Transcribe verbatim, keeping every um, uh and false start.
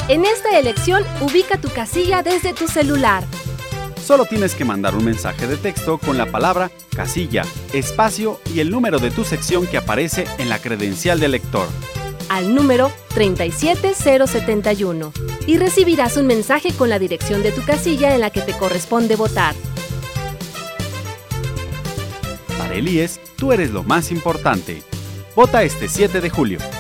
En esta elección, ubica tu casilla desde tu celular. Solo tienes que mandar un mensaje de texto con la palabra casilla, espacio y el número de tu sección que aparece en la credencial del lector. Al número treinta y siete cero setenta y uno y recibirás un mensaje con la dirección de tu casilla en la que te corresponde votar. Para el I E S, tú eres lo más importante. Vota este siete de julio.